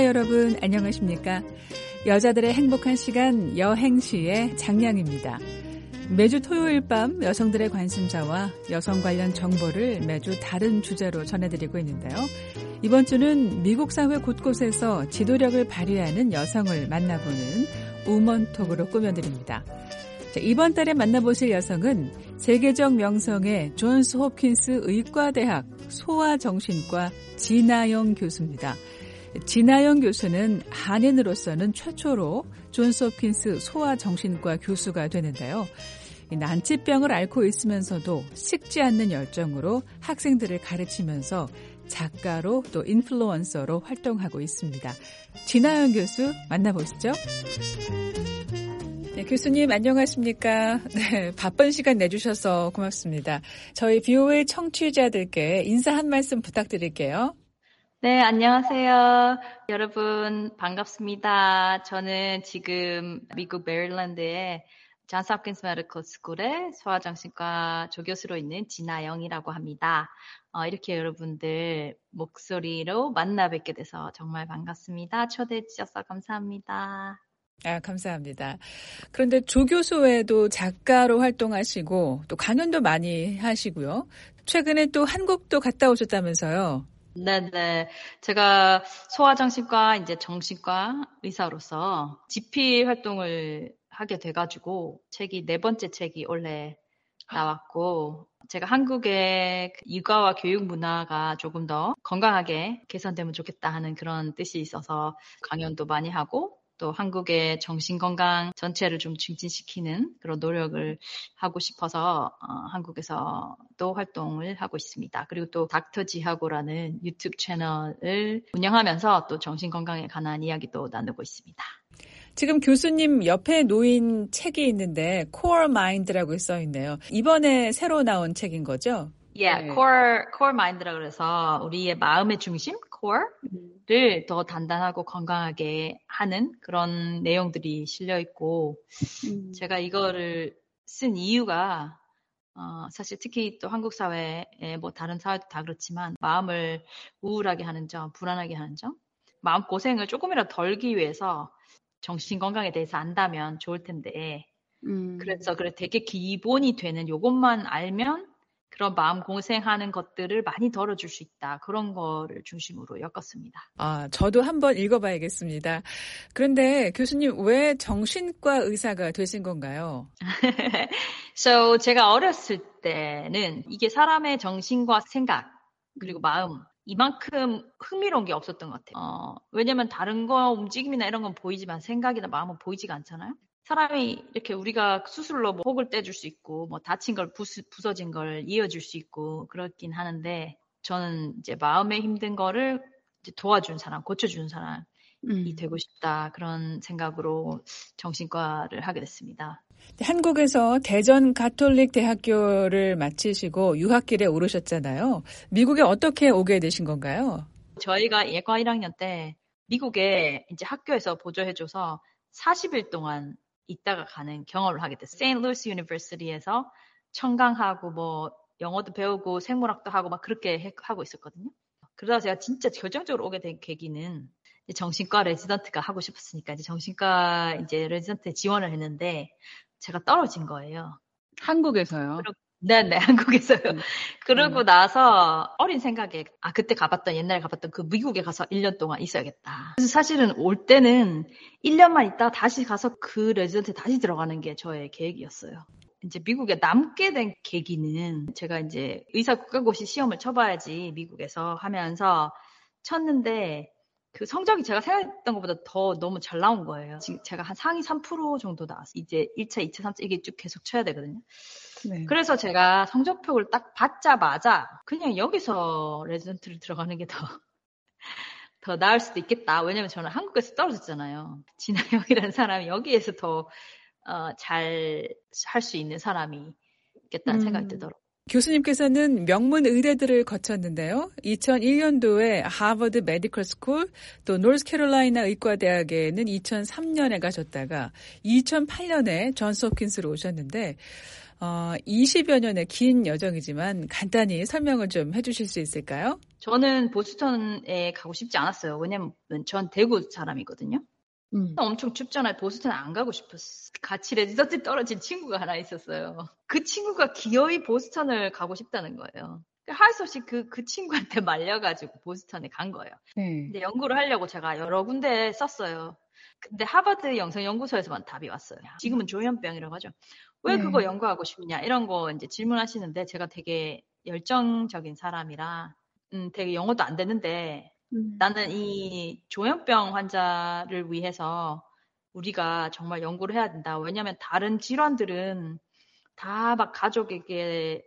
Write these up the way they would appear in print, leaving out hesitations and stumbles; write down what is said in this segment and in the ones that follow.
청취자 여러분 안녕하십니까? 여자들의 행복한 시간 여행시의 장량입니다. 매주 토요일 밤 여성들의 관심사와 여성 관련 정보를 매주 다른 주제로 전해드리고 있는데요. 이번 주는 미국 사회 곳곳에서 지도력을 발휘하는 여성을 만나보는 우먼톡으로 꾸며드립니다. 자, 이번 달에 만나보실 여성은 세계적 명성의 존스 홉킨스 의과대학 소아정신과 진아영 교수입니다. 진아영 교수는 한인으로서는 최초로 존스 홉킨스 소아정신과 교수가 되는데요. 난치병을 앓고 있으면서도 식지 않는 열정으로 학생들을 가르치면서 작가로 또 인플루언서로 활동하고 있습니다. 진아영 교수 만나보시죠. 네, 교수님 안녕하십니까? 네, 바쁜 시간 내주셔서 고맙습니다. 저희 BOA 청취자들께 인사 한 말씀 부탁드릴게요. 네, 안녕하세요. 여러분 반갑습니다. 저는 지금 미국 메릴랜드의 존스 홉킨스 메디컬 스쿨의 소아정신과 조교수로 있는 진아영이라고 합니다. 이렇게 여러분들 목소리로 만나 뵙게 돼서 정말 반갑습니다. 초대해 주셔서 감사합니다. 감사합니다. 그런데 조교수 외에도 작가로 활동하시고 또 강연도 많이 하시고요. 최근에 또 한국도 갔다 오셨다면서요. 네네. 제가 소아정신과, 정신과 의사로서 집필 활동을 하게 돼가지고 책이 4번째 책이 올해 나왔고, 제가 한국의 육아와 교육 문화가 조금 더 건강하게 개선되면 좋겠다 하는 그런 뜻이 있어서 강연도 많이 하고, 또 한국의 정신건강 전체를 좀 증진시키는 그런 노력을 하고 싶어서 한국에서 또 활동을 하고 있습니다. 그리고 또 닥터지하고라는 유튜브 채널을 운영하면서 또 정신건강에 관한 이야기도 나누고 있습니다. 지금 교수님 옆에 놓인 책이 있는데 Core Mind라고 써있네요. 이번에 새로 나온 책인 거죠? 네. Core Mind라고 해서 우리의 마음의 중심, Core를 더 단단하고 건강하게 하는 그런 내용들이 실려 있고, 제가 이거를 쓴 이유가 사실 특히 또 한국 사회에 뭐 다른 사회도 다 그렇지만 마음을 우울하게 하는 점, 불안하게 하는 점, 마음 고생을 조금이라도 덜기 위해서 정신 건강에 대해서 안다면 좋을 텐데, 그래서 되게 기본이 되는 요것만 알면 그런 마음 고생하는 것들을 많이 덜어줄 수 있다. 그런 거를 중심으로 엮었습니다. 저도 한번 읽어봐야겠습니다. 그런데 교수님 왜 정신과 의사가 되신 건가요? So 제가 어렸을 때는 이게 사람의 정신과 생각 그리고 마음 이만큼 흥미로운 게 없었던 것 같아요. 왜냐면 다른 거 움직임이나 이런 건 보이지만 생각이나 마음은 보이지가 않잖아요. 사람이 이렇게 우리가 수술로 뭐 혹을 떼줄 수 있고 뭐 다친 걸 부서진 걸 이어줄 수 있고 그렇긴 하는데 저는 이제 마음에 힘든 거를 이제 도와준 사람, 고쳐주는 사람이 되고 싶다 그런 생각으로 정신과를 하게 됐습니다. 한국에서 대전 가톨릭 대학교를 마치시고 유학길에 오르셨잖아요. 미국에 어떻게 오게 되신 건가요? 저희가 예과 1학년 때 미국에 이제 학교에서 보조해줘서 40일 동안 있다가 가는 경험을 하게 됐어요. 세인트루이스 유니버시티에서 청강하고 뭐 영어도 배우고 생물학도 하고 막 그렇게 하고 있었거든요. 그러다 제가 진짜 결정적으로 오게 된 계기는 정신과 레지던트가 하고 싶었으니까 이제 정신과 이제 레지던트에 지원을 했는데 제가 떨어진 거예요. 한국에서요? 네네, 한국에서요. 그러고 나서 어린 생각에, 그때 옛날에 가봤던 그 미국에 가서 1년 동안 있어야겠다. 그래서 사실은 올 때는 1년만 있다가 다시 가서 그 레지던트에 다시 들어가는 게 저의 계획이었어요. 이제 미국에 남게 된 계기는 제가 이제 의사 국가고시 시험을 쳐봐야지 미국에서 하면서 쳤는데 그 성적이 제가 생각했던 것보다 더 너무 잘 나온 거예요. 지금 제가 한 상위 3% 정도 나왔어요. 이제 1차, 2차, 3차 이게 쭉 계속 쳐야 되거든요. 네. 그래서 제가 성적표를 딱 받자마자 그냥 여기서 레지던트를 들어가는 게 더 나을 수도 있겠다. 왜냐면 저는 한국에서 떨어졌잖아요. 진아영이라는 사람이 여기에서 더 잘 할 수 있는 사람이겠다는 생각이 들더라고요. 교수님께서는 명문 의대들을 거쳤는데요. 2001년도에 하버드 메디컬 스쿨, 또 노스캐롤라이나 의과대학에는 2003년에 가셨다가 2008년에 존스 홉킨스로 오셨는데 20여 년의 긴 여정이지만 간단히 설명을 좀 해주실 수 있을까요? 저는 보스턴에 가고 싶지 않았어요. 왜냐면 전 대구 사람이거든요. 엄청 춥잖아요. 보스턴에 안 가고 싶었어. 같이 레지던트 떨어진 친구가 하나 있었어요. 그 친구가 기어이 보스턴을 가고 싶다는 거예요. 할 수 없이 그 친구한테 말려가지고 보스턴에 간 거예요. 네. 근데 연구를 하려고 제가 여러 군데 썼어요. 근데 하버드 영상연구소에서만 답이 왔어요. 지금은 조현병이라고 하죠. 왜 그거 연구하고 싶냐 이런 거 이제 질문하시는데 제가 되게 열정적인 사람이라 되게 영어도 안 되는데 나는 이 조현병 환자를 위해서 우리가 정말 연구를 해야 된다. 왜냐하면 다른 질환들은 다 막 가족에게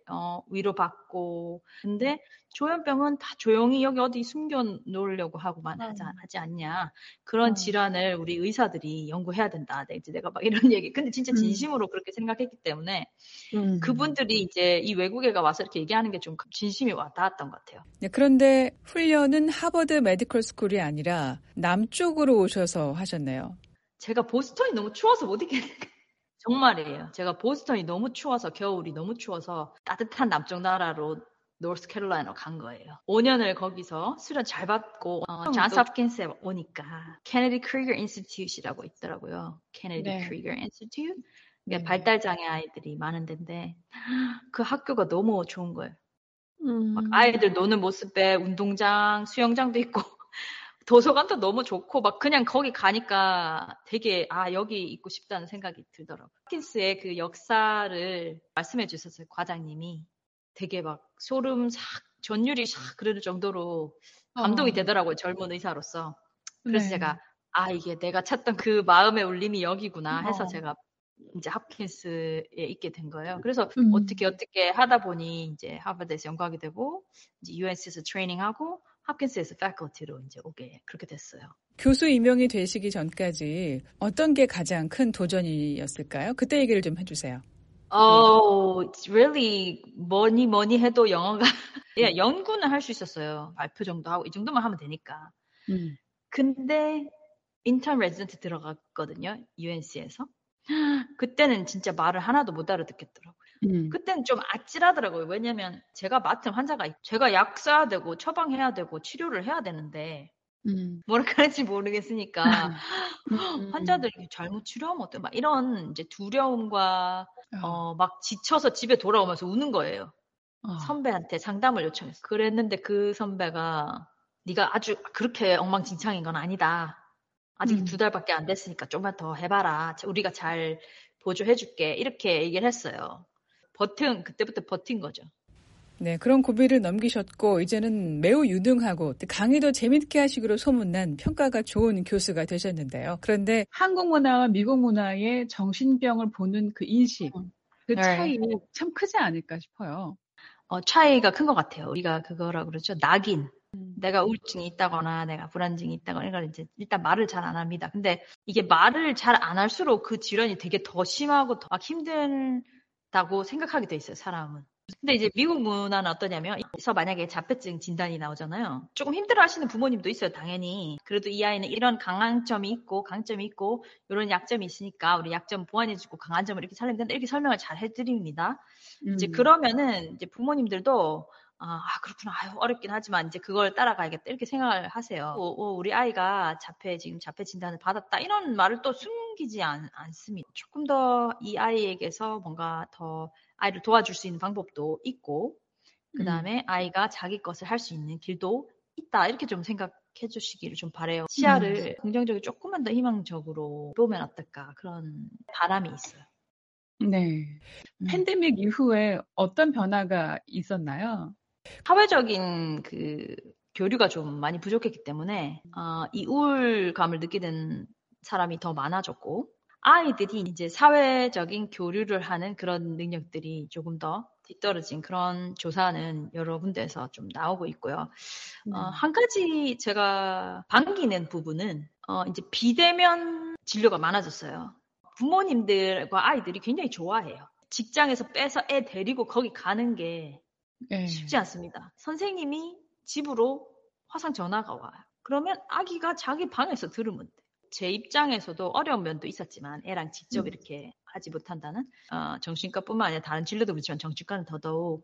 위로받고 근데 조현병은 다 조용히 여기 어디 숨겨 놓으려고 하고만 하지 않냐. 그런 질환을 우리 의사들이 연구해야 된다. 이제 내가 막 이런 얘기. 근데 진짜 진심으로 그렇게 생각했기 때문에 그분들이 이제 이 외국에가 와서 이렇게 얘기하는 게 좀 진심이 와 닿았던 것 같아요. 네, 그런데 훈련은 하버드 메디컬 스쿨이 아니라 남쪽으로 오셔서 하셨네요. 제가 보스턴이 너무 추워서 못 있겠는데. 정말이에요. 제가 보스턴이 너무 추워서 겨울이 너무 추워서 따뜻한 남쪽 나라로 노스캐롤라이나로 간 거예요. 5년을 거기서 수련 잘 받고 존스 홉킨스에 오니까 케네디 크리거 인스티튜트라고 있더라고요. 케네디 크리거 인스티튜트. 발달장애 아이들이 많은 데인데 그 학교가 너무 좋은 거예요. 막 아이들 노는 모습에 운동장, 수영장도 있고 도서관도 너무 좋고 막 그냥 거기 가니까 되게 여기 있고 싶다는 생각이 들더라고요. 홉킨스의 그 역사를 말씀해 주셨어요. 과장님이. 되게 막 소름 싹 전율이 싹 그럴 정도로 감동이 되더라고요. 젊은 의사로서. 그래서 제가 이게 내가 찾던 그 마음의 울림이 여기구나 해서 제가 이제 홉킨스에 있게 된 거예요. 그래서 어떻게 하다 보니 이제 하버드에서 연구하게 되고 이제 UNC에서 트레이닝하고 홉킨스에서 패컬티로 이제 오게 그렇게 됐어요. 교수 임용이 되시기 전까지 어떤 게 가장 큰 도전이었을까요? 그때 얘기를 좀 해주세요. really 뭐니 해도 영어가 연구는 할 수 있었어요. 발표 정도 하고 이 정도만 하면 되니까. 근데 인턴 레지던트 들어갔거든요. UNC에서. 그때는 진짜 말을 하나도 못 알아듣겠더라고요. 그때는 좀 아찔하더라고요. 왜냐면 제가 맡은 환자가 제가 약 써야 되고 처방해야 되고 치료를 해야 되는데 뭐라 그럴지 모르겠으니까 환자들이 잘못 치료하면 어때? 막 이런 이제 두려움과 막 지쳐서 집에 돌아오면서 우는 거예요. 선배한테 상담을 요청했어요. 그랬는데 그 선배가 네가 아주 그렇게 엉망진창인 건 아니다. 아직 2달밖에 안 됐으니까 좀만 더 해봐라. 우리가 잘 보조해줄게. 이렇게 얘기를 했어요. 그때부터 버틴 거죠. 네, 그런 고비를 넘기셨고 이제는 매우 유능하고 강의도 재밌게 하시기로 소문난 평가가 좋은 교수가 되셨는데요. 그런데 한국 문화와 미국 문화의 정신병을 보는 그 인식, 그 차이 참 크지 않을까 싶어요. 차이가 큰 것 같아요. 우리가 그거라고 그러죠. 낙인. 내가 우울증이 있다거나 내가 불안증이 있다거나 이걸 이제 일단 말을 잘 안 합니다. 근데 이게 말을 잘 안 할수록 그 질환이 되게 더 심하고 더 힘들다고 생각하게 돼 있어요, 사람은. 근데 이제 미국 문화는 어떠냐면, 그래서 만약에 자폐증 진단이 나오잖아요. 조금 힘들어 하시는 부모님도 있어요, 당연히. 그래도 이 아이는 이런 강점이 있고, 이런 약점이 있으니까 우리 약점 보완해주고 강한 점을 이렇게 살리면 된다. 이렇게 설명을 잘 해드립니다. 이제 그러면은 이제 부모님들도 그렇구나. 어렵긴 하지만 이제 그걸 따라가야겠다. 이렇게 생각을 하세요. 우리 아이가 자폐 진단을 받았다. 이런 말을 또 숨기지 않습니다. 조금 더 이 아이에게서 뭔가 더 아이를 도와줄 수 있는 방법도 있고, 그 다음에 아이가 자기 것을 할 수 있는 길도 있다. 이렇게 좀 생각해 주시기를 좀 바라요. 시야를 긍정적으로 조금만 더 희망적으로 보면 어떨까. 그런 바람이 있어요. 네. 팬데믹 이후에 어떤 변화가 있었나요? 사회적인 그 교류가 좀 많이 부족했기 때문에 이 우울감을 느끼는 사람이 더 많아졌고 아이들이 이제 사회적인 교류를 하는 그런 능력들이 조금 더 뒤떨어진 그런 조사는 여러 군데에서 좀 나오고 있고요. 한 가지 제가 반기는 부분은 이제 비대면 진료가 많아졌어요. 부모님들과 아이들이 굉장히 좋아해요. 직장에서 빼서 애 데리고 거기 가는 게 쉽지 않습니다. 선생님이 집으로 화상 전화가 와요. 그러면 아기가 자기 방에서 들으면 돼. 제 입장에서도 어려운 면도 있었지만 애랑 직접 이렇게 하지 못한다는 정신과뿐만 아니라 다른 진료도 그렇지만 정신과는 더더욱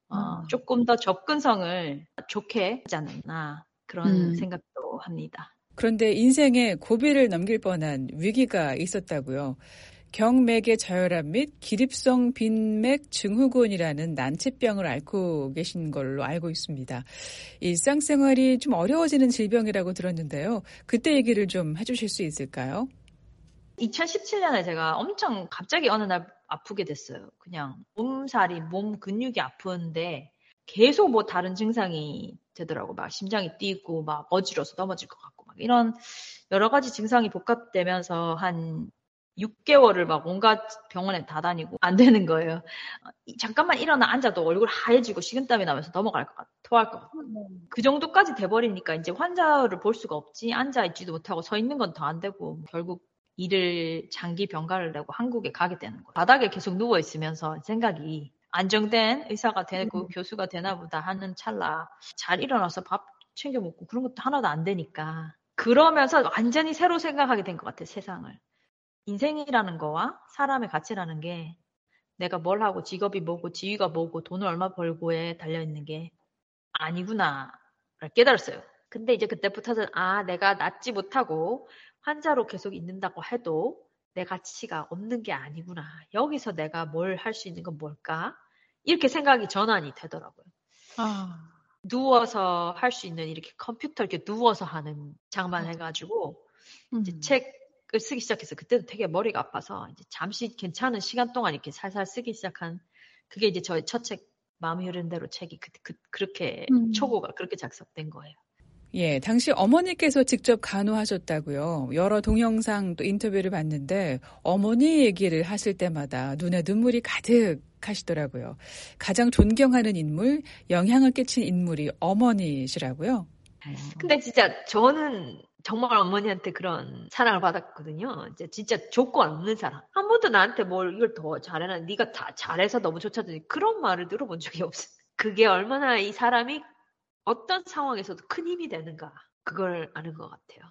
조금 더 접근성을 좋게 하지 않았나 그런 생각도 합니다. 그런데 인생에 고비를 넘길 뻔한 위기가 있었다고요. 경맥의 저혈압 및 기립성 빈맥 증후군이라는 난치병을 앓고 계신 걸로 알고 있습니다. 일상생활이 좀 어려워지는 질병이라고 들었는데요. 그때 얘기를 좀 해주실 수 있을까요? 2017년에 제가 엄청 갑자기 어느 날 아프게 됐어요. 그냥 몸살이, 몸 근육이 아픈데 계속 뭐 다른 증상이 되더라고. 막 심장이 뛰고 막 어지러워서 넘어질 것 같고 막 이런 여러 가지 증상이 복합되면서 한 6개월을 막 온갖 병원에 다 다니고 안 되는 거예요. 잠깐만 일어나 앉아도 얼굴 하얘지고 식은땀이 나면서 넘어갈 것 같아. 토할 것 같아. 그 정도까지 돼버리니까 이제 환자를 볼 수가 없지. 앉아있지도 못하고 서 있는 건 더 안 되고 결국 일을 장기 병가를 내고 한국에 가게 되는 거예요. 바닥에 계속 누워있으면서 생각이 안정된 의사가 되고 교수가 되나 보다 하는 찰나 잘 일어나서 밥 챙겨 먹고 그런 것도 하나도 안 되니까 그러면서 완전히 새로 생각하게 된 것 같아요. 세상을. 인생이라는 거와 사람의 가치라는 게 내가 뭘 하고 직업이 뭐고 지위가 뭐고 돈을 얼마 벌고에 달려있는 게 아니구나를 깨달았어요. 근데 이제 그때부터는 내가 낫지 못하고 환자로 계속 있는다고 해도 내 가치가 없는 게 아니구나. 여기서 내가 뭘 할 수 있는 건 뭘까? 이렇게 생각이 전환이 되더라고요. 누워서 할 수 있는 이렇게 컴퓨터 이렇게 누워서 하는 장만해가지고 이제 책을 쓰기 시작해서 그때도 되게 머리가 아파서 이제 잠시 괜찮은 시간 동안 이렇게 살살 쓰기 시작한 그게 이제 저의 첫 책 마음이 흐르는 대로 책이 그렇게 초고가 그렇게 작성된 거예요. 예, 당시 어머니께서 직접 간호하셨다고요. 여러 동영상 또 인터뷰를 봤는데 어머니 얘기를 하실 때마다 눈에 눈물이 가득하시더라고요. 가장 존경하는 인물, 영향을 끼친 인물이 어머니시라고요. 근데 진짜 저는 정말 어머니한테 그런 사랑을 받았거든요. 이제 진짜 조건 없는 사랑. 한 번도 나한테 뭘 이걸 더 잘해라. 네가 다 잘해서 너무 좋다더니 그런 말을 들어본 적이 없어요. 그게 얼마나 이 사람이 어떤 상황에서도 큰 힘이 되는가 그걸 아는 것 같아요.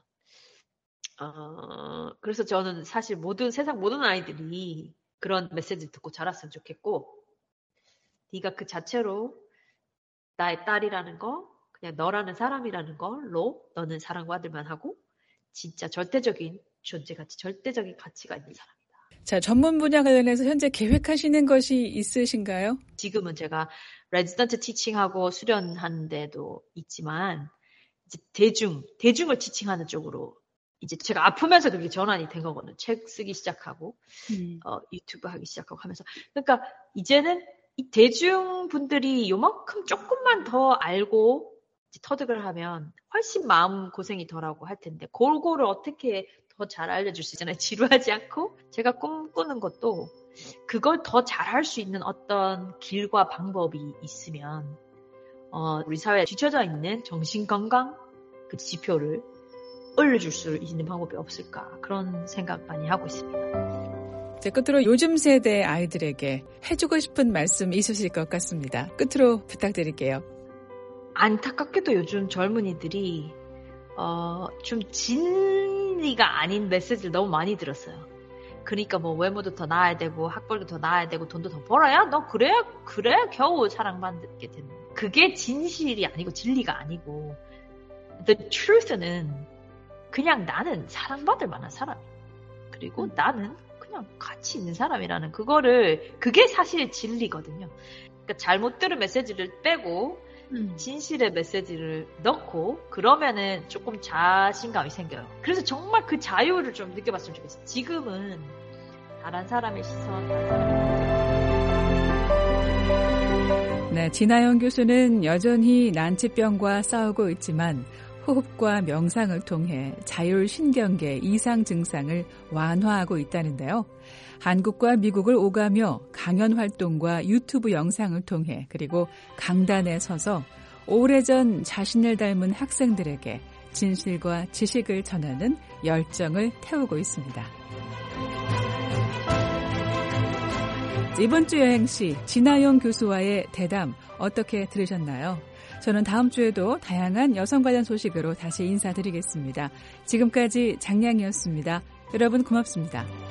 그래서 저는 사실 세상 모든 아이들이 그런 메시지를 듣고 자랐으면 좋겠고 네가 그 자체로 나의 딸이라는 거 그냥 너라는 사람이라는 걸로 너는 사랑받을만 하고 진짜 절대적인 존재가치, 절대적인 가치가 있는 사람이다. 자, 전문 분야 관련해서 현재 계획하시는 것이 있으신가요? 지금은 제가 레지던트 티칭하고 수련하는 데도 있지만 이제 대중을 티칭하는 쪽으로 이제 제가 아프면서 그게 전환이 된 거거든요. 책 쓰기 시작하고 유튜브 하기 시작하고 하면서 그러니까 이제는 이 대중분들이 요만큼 조금만 더 알고 터득을 하면 훨씬 마음 고생이 덜하고 할 텐데 그거를 어떻게 더 잘 알려줄 수 있잖아요. 지루하지 않고 제가 꿈꾸는 것도 그걸 더 잘할 수 있는 어떤 길과 방법이 있으면 우리 사회에 뒤처져 있는 정신건강 그 지표를 올려줄 수 있는 방법이 없을까 그런 생각 많이 하고 있습니다. 제 끝으로 요즘 세대 아이들에게 해주고 싶은 말씀 있으실 것 같습니다. 끝으로 부탁드릴게요. 안타깝게도 요즘 젊은이들이 좀 진리가 아닌 메시지를 너무 많이 들었어요. 그러니까 뭐 외모도 더 나아야 되고 학벌도 더 나아야 되고 돈도 더 벌어야 너 그래야 겨우 사랑받게 되는. 그게 진실이 아니고 진리가 아니고 the truth는 그냥 나는 사랑받을 만한 사람이야. 그리고 나는 그냥 가치 있는 사람이라는 그게 사실 진리거든요. 그러니까 잘못 들은 메시지를 빼고 진실의 메시지를 넣고 그러면은 조금 자신감이 생겨요. 그래서 정말 그 자유를 좀 느껴봤으면 좋겠어요. 지금은 다른 사람의 시선, 네, 진아영 교수는 여전히 난치병과 싸우고 있지만 호흡과 명상을 통해 자율신경계 이상 증상을 완화하고 있다는데요. 한국과 미국을 오가며 강연 활동과 유튜브 영상을 통해 그리고 강단에 서서 오래전 자신을 닮은 학생들에게 진실과 지식을 전하는 열정을 태우고 있습니다. 이번 주 여행시 진아영 교수와의 대담 어떻게 들으셨나요? 저는 다음 주에도 다양한 여성 관련 소식으로 다시 인사드리겠습니다. 지금까지 장량이었습니다. 여러분 고맙습니다.